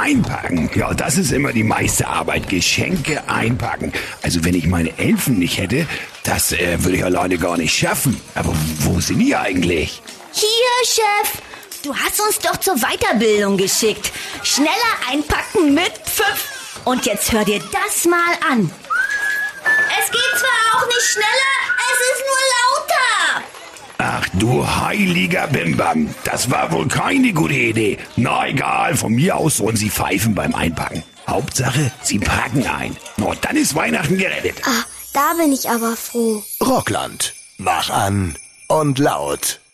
Einpacken, ja, das ist immer die meiste Arbeit. Geschenke einpacken. Also wenn ich meine Elfen nicht hätte, das würde ich alleine gar nicht schaffen. Aber wo sind die eigentlich? Hier, Chef. Du hast uns doch zur Weiterbildung geschickt. Schneller einpacken mit Pfiff. Und jetzt hör dir das mal an. Es geht zwar auch nicht schneller, es ist nur lauter. Ach du heiliger Bimbam, das war wohl keine gute Idee. Na egal, von mir aus sollen Sie pfeifen beim Einpacken. Hauptsache, Sie packen ein. Na, dann ist Weihnachten gerettet. Ah, da bin ich aber froh. Rockland. Mach an und laut.